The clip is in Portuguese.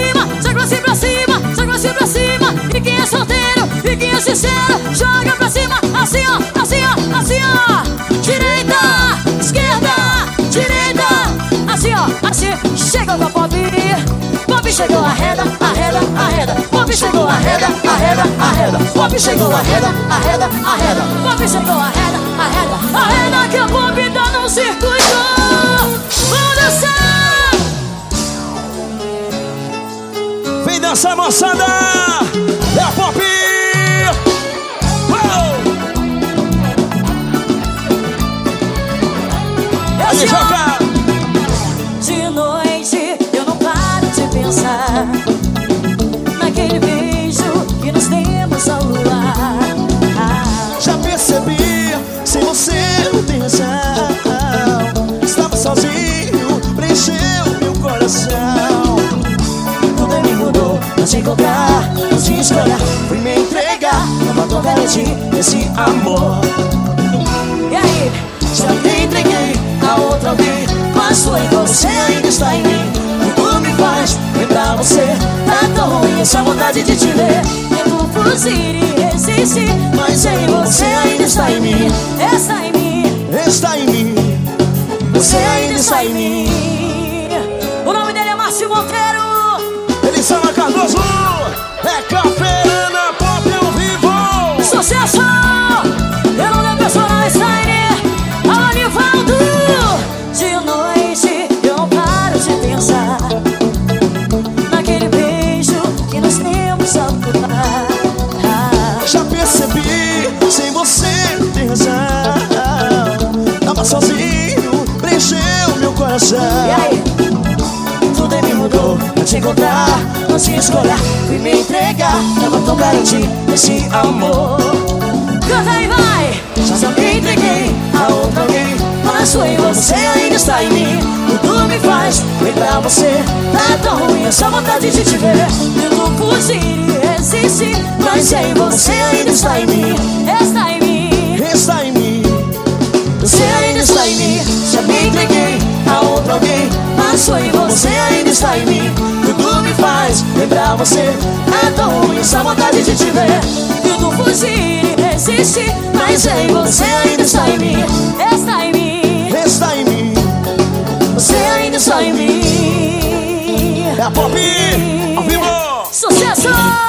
cima, joga pra cima, joga pra cima. E quem é solteiro, e quem é sincero, joga pra cima, assim ó, assim ó, assim ó. Direita, esquerda, direita, assim ó, assim. Chegou com a Pop, Pop chegou, arreda, arreda, arreda. Pop chegou, arreda, arreda, arreda. Pop chegou, arreda, arreda, arreda. Pop chegou, arreda, arreda, arreda. Que a Pop tá no circuito. Vamos dançar! Vem dançar, moçada! É a Pop! Aí, joga! De noite eu não paro de pensar naquele beijo que nos demos ao luar. Já percebi, sem você não tem razão. Estava sozinho, preencheu meu coração. Tudo me mudou, não te encontrar, não te escolher. Fui me entregar, não vou garantir esse amor. E aí, já me entreguei a outra alguém, mas foi você ainda está em mim. Tudo me faz lembrar você. Tá tão ruim essa vontade de te ver. Tento fugir e resistir, mas em você ainda está em mim. Está em mim, Está em mim. você ainda está em mim. O nome dele é Márcio Monteiro. Elisama Cardoso. É Cafeína Pop ao vivo. Sucesso! Eu não devo personar Steiner. Alô, Nivaldo. De noite eu não paro de pensar naquele beijo que nós temos ao pular. Já percebi, sem você não tem razão. Tava sozinho, preencheu meu coração. E aí? Tudo me mudou, não te encontrar, não te escolher. Fui me entregar, tava tão garantir esse amor. Canta aí, vai! Já me entreguei a outra alguém, mas foi você ainda está em mim. Tudo me faz lembrar você. Tá tão ruim essa vontade de te ver. Tento fugir e resistir, mas em você ainda está em mim. Está em mim, Está em mim. você ainda está em mim. Já me entreguei a outra alguém, mas foi você ainda está em mim. Tudo me faz lembrar você. É tão ruim essa vontade de te ver. Tento fugir e resistir, mas em você ainda está em mim. Está em mim, Está em mim. você ainda está em mim. É a Pop ao vivo. Sucesso!